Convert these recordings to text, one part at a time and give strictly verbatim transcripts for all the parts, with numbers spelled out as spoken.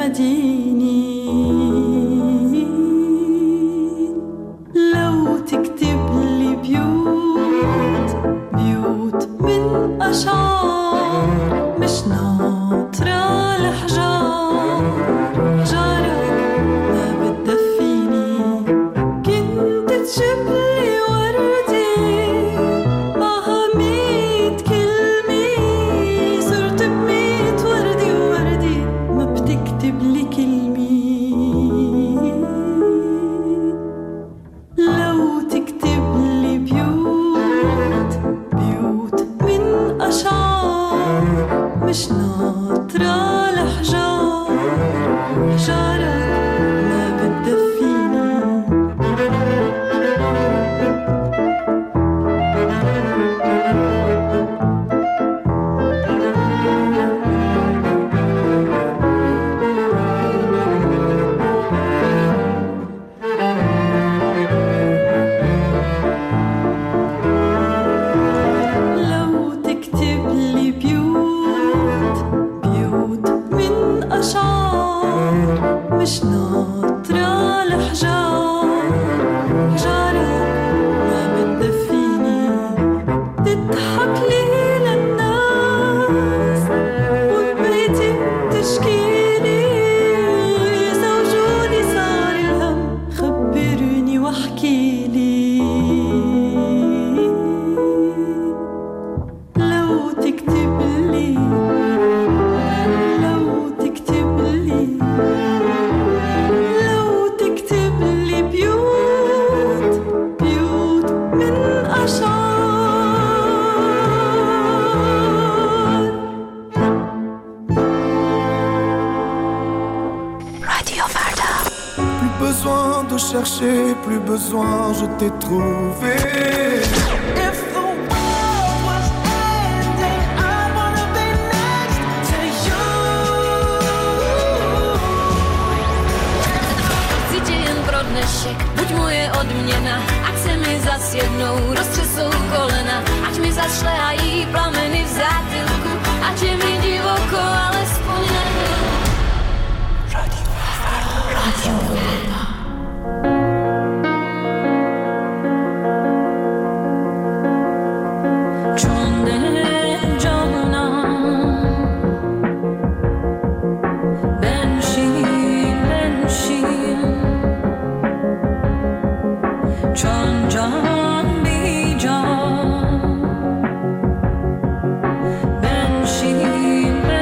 مديني لو تكتب لي بيوت بيوت من أشعار مش ناطرة الحجار حجارة ما بتدفيني كنت تجيب لي وردي معها ميت كلمة صرت بميت وردي ووردي ما بتكتب لي كلمة لو تكتب لي بيوت بيوت من أشعار مش ناطرة الحجار حجارة ما بتدفيني لو تكتب لي بيوت بيوت من أشعار مش ناطرة الحجار حجارة ما بتدفيني تضحك لي للناس وببيتي بتشكيلي زوجوني صار الهم خبرني واحكيلي لو تكتب لي لو تكتب لي لو تكتب لي بيوت بيوت من أشعار راديو فردا Plus besoin de chercher, plus besoin, je t'ai trouvé. If the world was ending, I wanna be next to you. Chci jen pro dnešek, buď moje odměna, ať se mi zas jednou roztřesou kolena, ať mi zašlehají plameny v zátylku, ať je mi divoko, alespoň na chvíli. Radio Radio Ben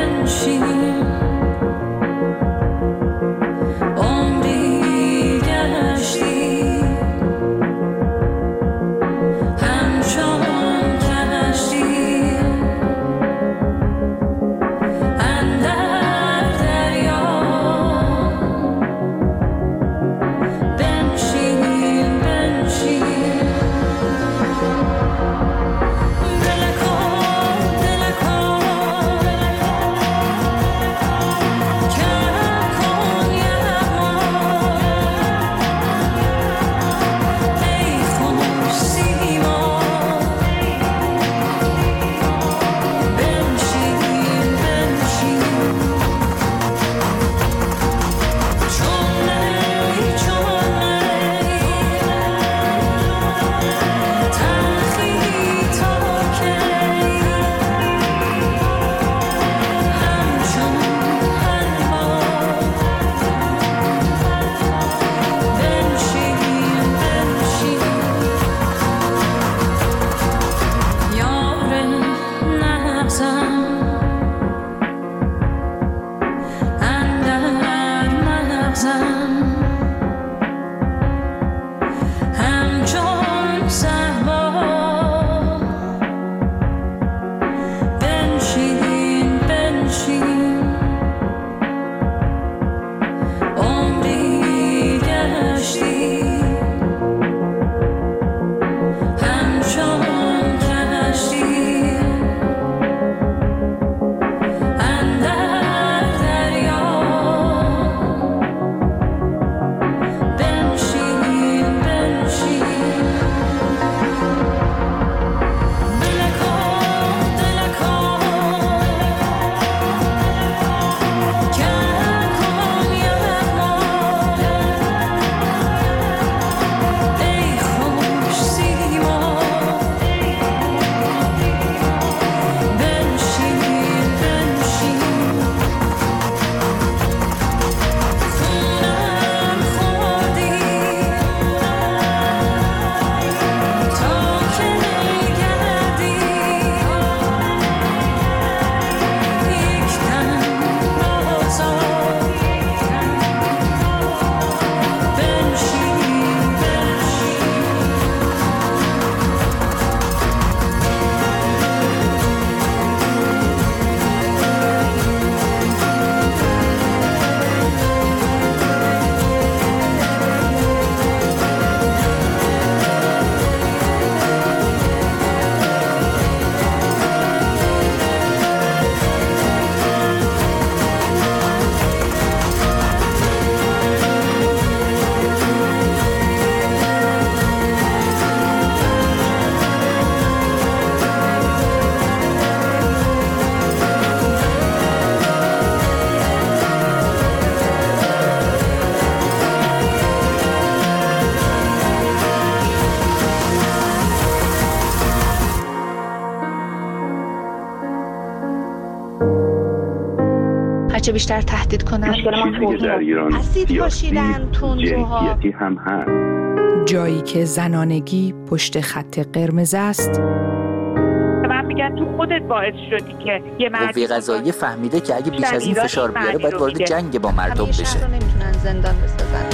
هرچه بیشتر تهدید کنن. مشکل ما چیزی که در ایران اسید پاشیدن، تندروها، جنسیتی هم هست. جایی که زنانگی پشت خط قرمز است. من میگن تو خودت باعث شدی که یه مرد قوه قضاییه فهمیده که اگه بیش از این فشار بیاره باید وارد جنگ با مردم بشه. شهر رو نمیتونن زندان بسازن.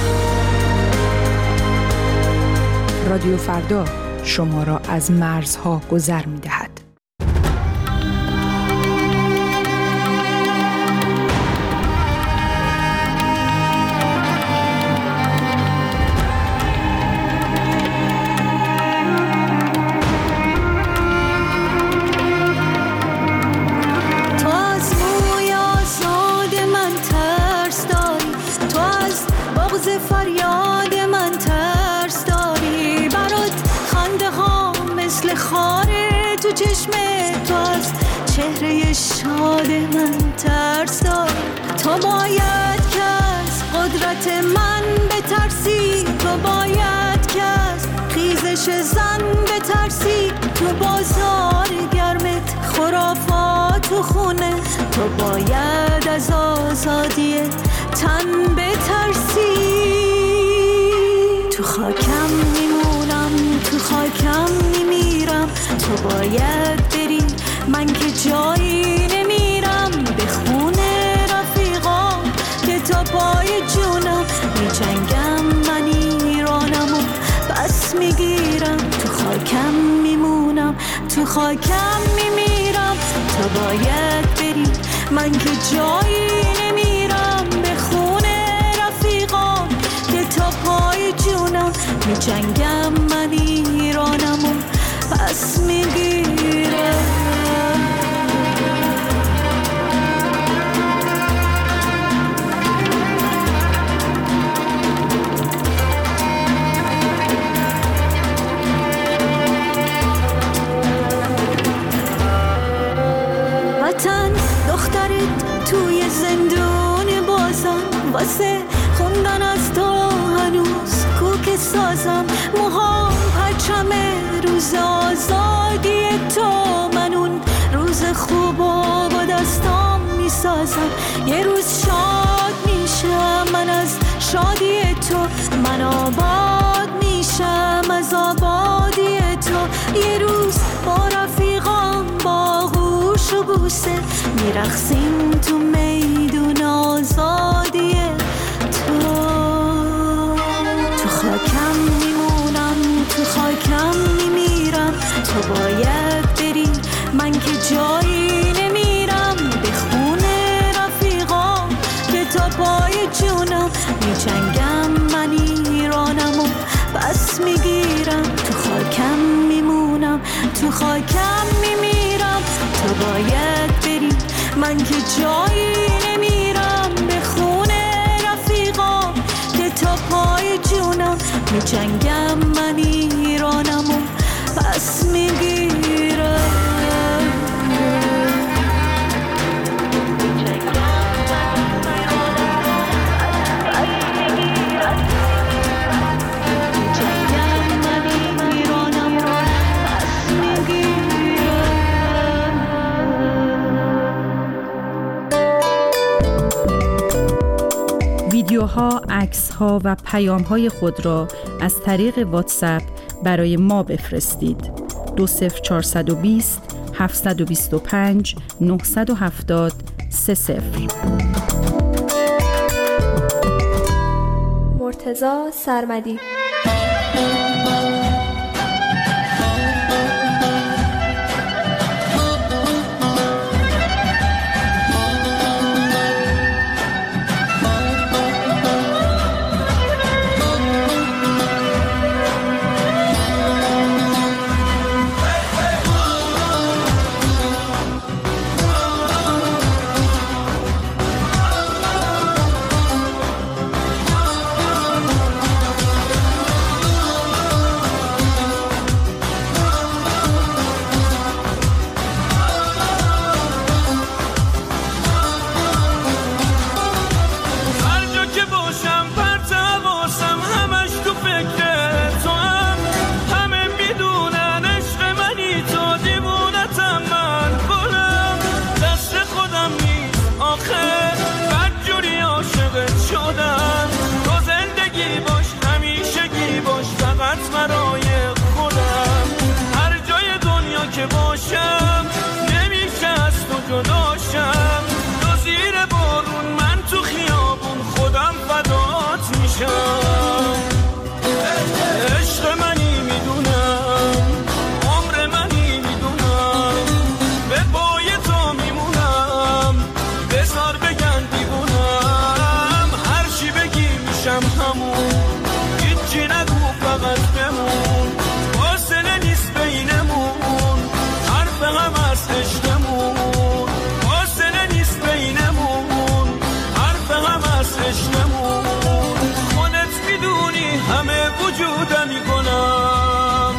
رادیو فردا شما را از مرزها گذر می‌دهد. چهره شاد من ترس دار. تو باید که از قدرت من بترسی، تو باید که از خیزش زن بترسی. تو بازار گرمت خرافات و خونه، تو باید از آزادی تن بترسی. تو خاکم میمونم، تو خاکم میمیرم، تو باید بری، من که جایی نمیرم. به خونه رفیقام که تا پای جونم میجنگم، من ایرانم و بس میگیرم. تو خاکم میمونم، تو خاکم میمیرم، تو باید بری، من که جایی نمیرم. به خونه رفیقام که تا پای جونم میجنگم، من ایرانم و بس میگیرم. توی زندون بازم، واسه خوندن از تو هنوز کوک سازم. موهام پرچم روز آزادی تو، من اون روز خوب و با دستام میسازم. یه روز شاد میشم من از شادی تو، من آباد میشم از آبادی تو. یه روز با رفیقام با غوش و بوسه میرقصیم تو میدون آزادی تو. تو خاکم میمونم، تو خاکم میمیرم، تو باید بری، من که جایی نمیرم. به خونه رفیقام که تا پای جونم میجنگم، من ایرانم و بس میگیرم. تو خاکم میمونم، تو خاکم میمیرم، تو باید بری، من که جایی نمیرم. به خونه رفیقام که تا پای جونم میجنگم، من ایرانم و بس میگیرم. ویدیوها، عکس‌ها و پیام‌های خود را از طریق واتساپ برای ما بفرستید. دو صفر چهارصد و بیست هفتصد و بیست و پنج نهصد و هفتاد سه صفر. مرتضی سرمدی. بسار بگن دیوونم، هر چی بگی میشم همون، هیچی نگو فقط بمون، فاصله نیست بینمون، حرف هم از عشقمون، فاصله نیست بینمون، حرف هم از عشقمون، خودت میدونی همه وجودم میکنم.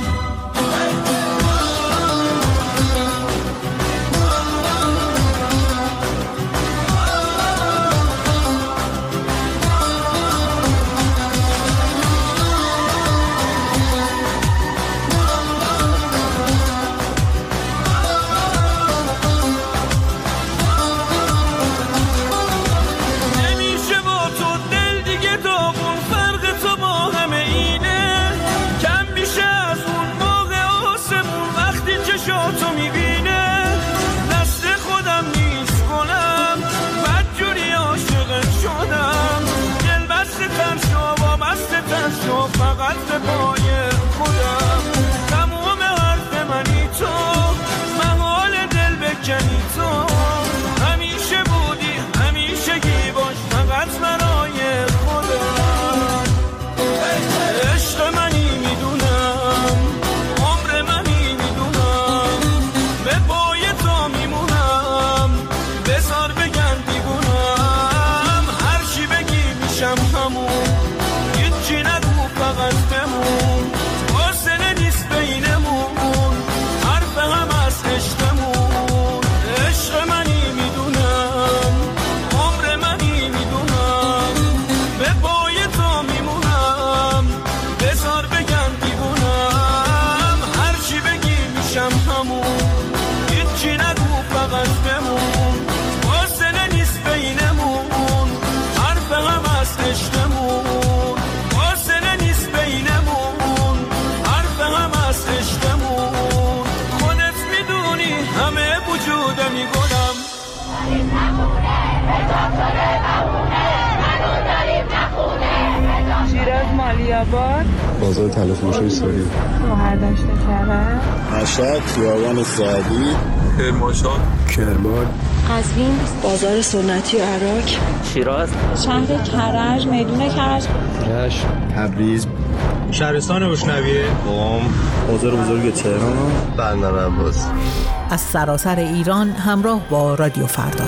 فقط به پای خودم تموم حرف منی تو، محال دل بکنی تو، همیشه بودی همیشه گی باش فقط برای خودم. عشق منی میدونم، عمر منی میدونم، به پای تو میمونم، بذار بگن دیوونم، هر چی بگی میشم همون، هیچی نگو فقط بمون، فاصله نیست بینمون، حرف هم از عشقمون. عشق منی میدونم، عمر منی میدونم، به پای تو میمونم، بذار بگن دیوونم، هر چی بگی میشم همون، هیچی نگو فقط بمون، فاصله نیست بینمون، حرف هم از عشقمون، فاصله نیست بینمون، حرف هم از عشقمون، خودت میدونی همه وجودمی گلم. شیراز مالیاباد، بازار تلفروش سوری، شهرداشت کرد، مشهد خیابان سعدی، کرمانشاه، کرمان، قزوین، بازار سنتی عراق، شیراز، شهر کرج، میدون کرج، رشت، تبریز، شهرستان بشنویه، قم، بازار بزرگ تهران، بندر عباس. از سراسر ایران همراه با رادیو فردا.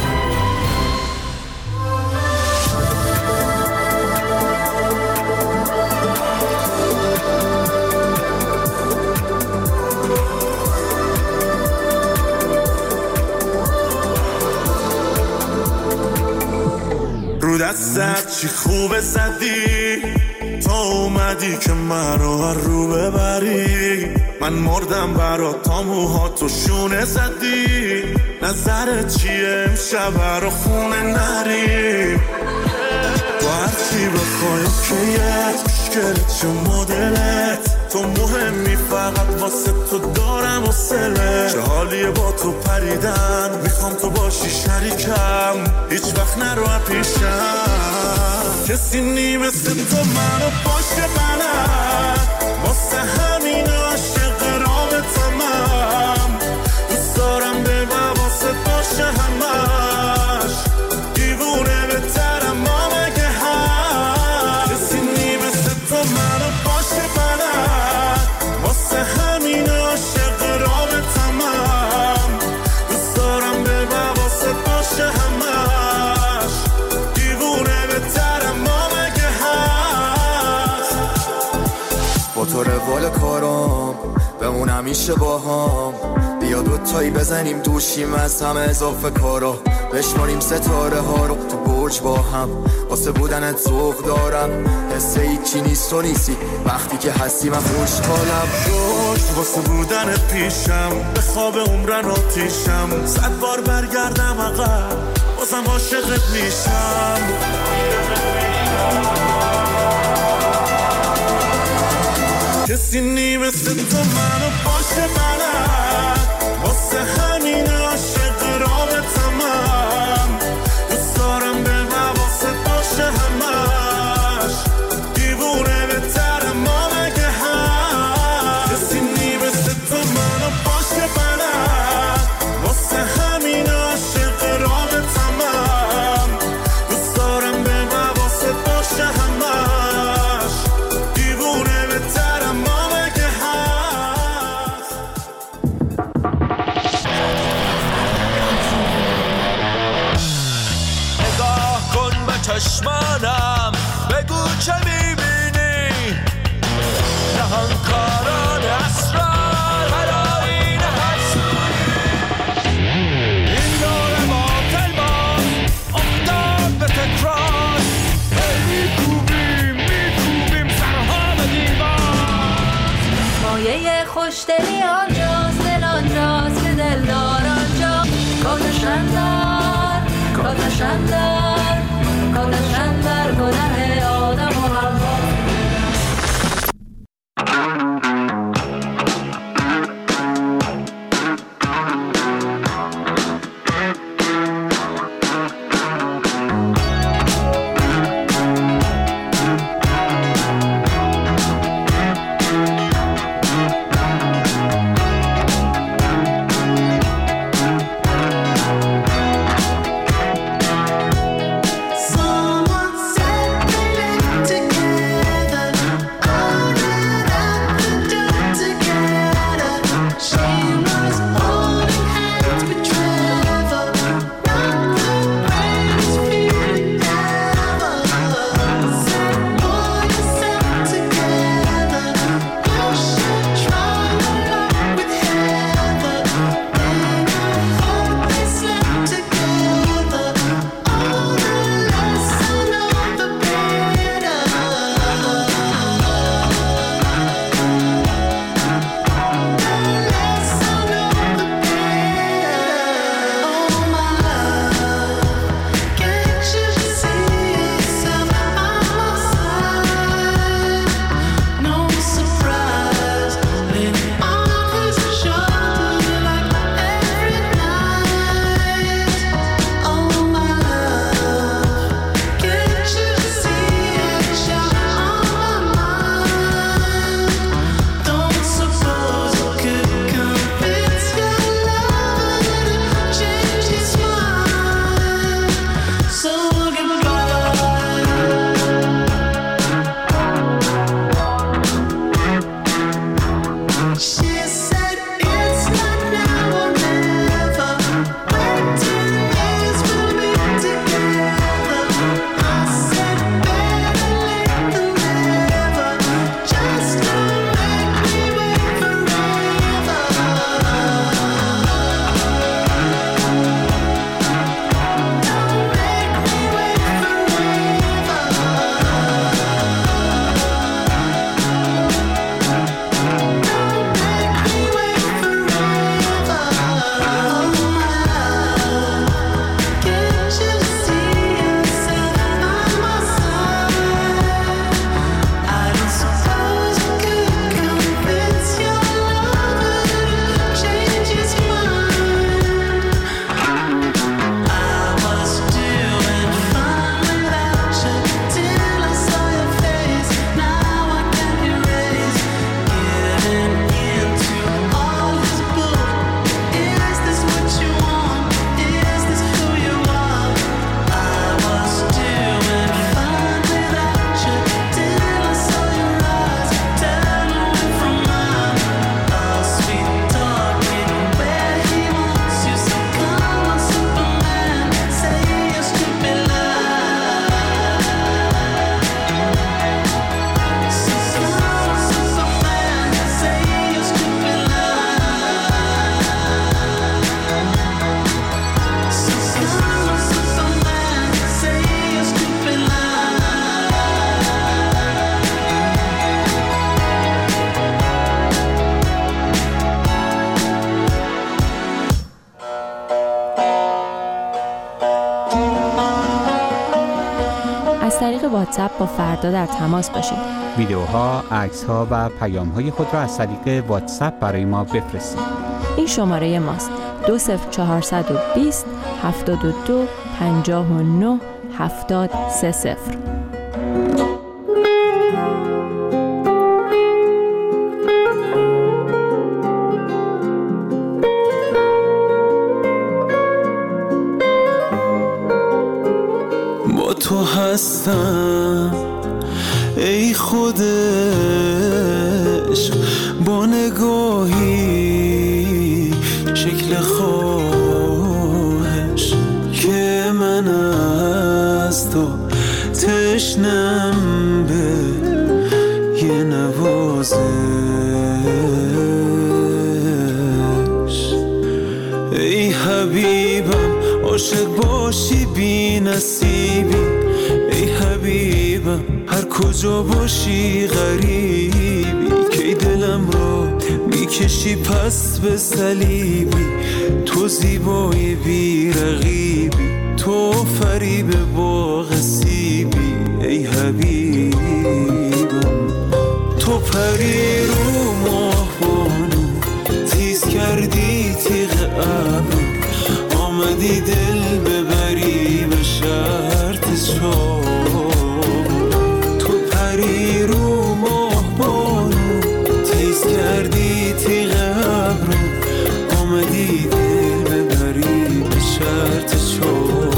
رو دستت چی خوبه زدی، تا اومدی که من رو رو ببری، من مردم برات تا موهاتو شونه زدی، نظرت چیه امشب رو خونه نری، تو هرچی بخوای کیت مشکلت چه مدلت، تو مهمی فقط واسه تو دارم و سله، چه حالیه با تو پریدن، میخوام تو باشی شریکم، هیچ وقت نرو پیشم، کسی نی مثل تو منو پشت بلد، واسه همین عاشق رابطمم، دوست دارم به واسه باشه همش، دیوونه بهترم ما مگه هست، کسی نی مثل تو منو پشت بلد، واسه همین عاشق رابطمم، دوست دارم به واسه باشه همش، دیوونه بهترم ما مگه هست، با تو روال کارم بمون همیشه با هم، بیا دوتایی بزنیم دوشیم از همه اضافه کارا، بشماریم ستاره ها رو تو برج با هم، واسه بودنت ذوق دارم، حس هیچی نیست تو نیستی، وقتی که هستی من خوشحالم، خوش واسه بودنت پیشم، به خواب عمرن آتیشم، صد بار برگردم عقب بازم عاشقت میشم، کسی نی مثل تو منو پشت بلد، واسه همین عاشق رابطمم، دوست دارم به واسه باشه همش، دیوونه بهترم ما مگه هست، کسی نی مثل تو منو پشت بلد، واسه همین عاشق رابطمم، چشمانم بگو چه میبینی نهانکاران اسرار هرائین حسودی این دور باطل باز افتاد به تکرار میکوبیم میکوبیم سرها به دیوار مایه خوشدلی آنجاست دل آنجاست که دلدار آنجا کاتشندر کاتشندر کاتشندر گناه آدم و حوا از طریق واتساپ با فردا در تماس باشید. ویدیوها، عکس‌ها و پیام‌های خود را از طریق واتساپ برای ما بفرستید. این شماره ماست: دو صفر چهارصد و بیست هفتاد و دو پنجاه و نه هفتاد سه صفر. با تو هستم ای خود عشق، با نگاهی شکل خواهش که من از تو تشنم به یه نوازش. ای حبیبم عاشق باشی بی نصیبی، ای حبیبم هر کجا باشی غریبی، کی دلم را میکشی پس به صلیبی، تو زیبای بی رقیبی، تو فریب باغ سیبی، ای حبیبم. تو پری رو ماه بانو تیز کردی تیغ ابرو، آمدی دل ببری به شرط چاه. تو پری رو ماه بانو تیز کردی تیغ ابرو، آمدی دل ببری به شرط چاه.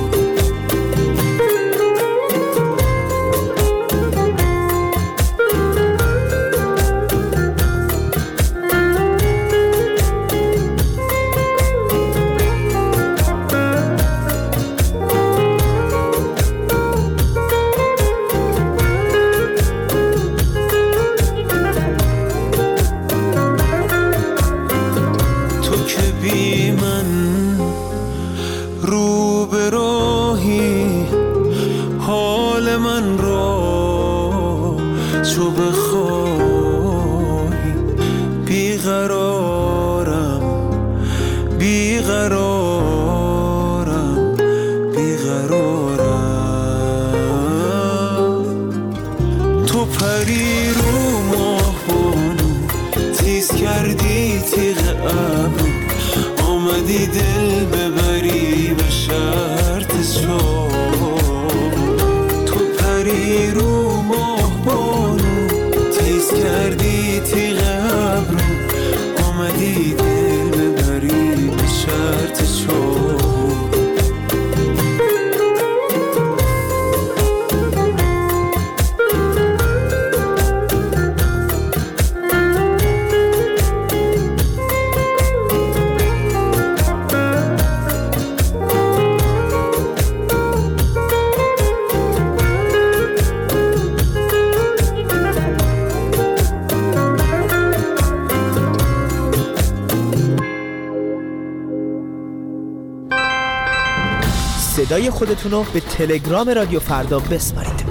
صدای خودتون رو به تلگرام رادیو فردا بسپارید.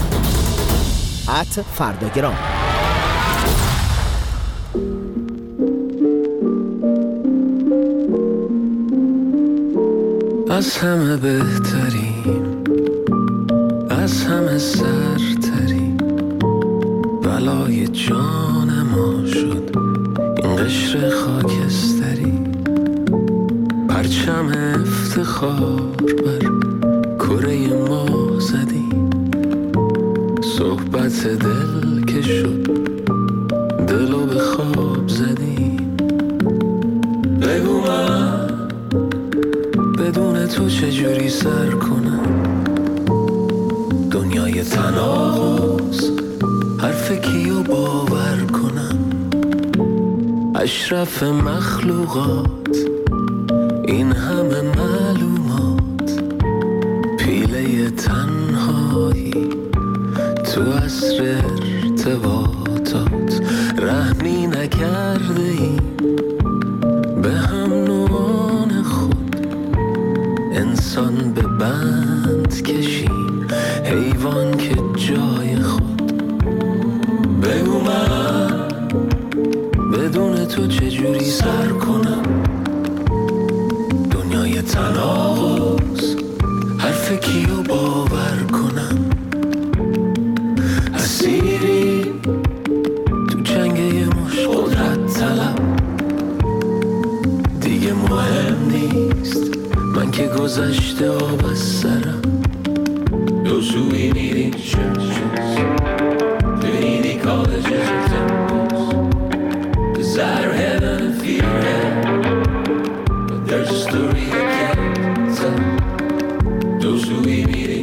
ات فرداگرام. از همه بهترین، از همه سرترین، بلای جان ما شد این قشر خاکستری، پرچم افتخار بر کره ما زدیم، صحبت دل که شد دلو به خواب زدیم. بگو من بدون تو چجوری سر کنم دنیای تناقض، حرف کیو باور کنم، اشرف مخلوقات این همه معلومات، پیله تنهایی تو عصر ارتباطات، رحمی نکرده ایم به هم نوعان خود، انسان به بند کشیم حیوان که جای خود. بگو من بدون تو چجوری سر کنم دنیای تناقض، حرف کیو باور کنم، اسیری تو جنگ یه مش قدرت طلب، دیگه مهم نیست من که گذشته آب از سرم. Those who we need in churches, community colleges and temples, desire heaven and fear hell, but there's a story I can't tell. Those who we meet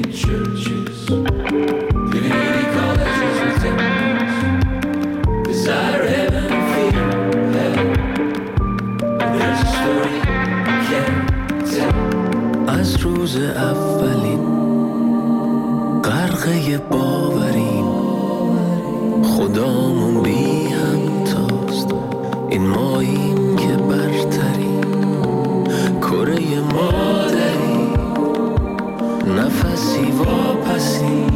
همه باوریم خدامون بی همتاست، این ماییم که برتریم، کره مادری، نفسی واپسی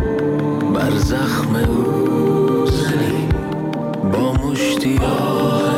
بر زخم او زنی با مشتی آه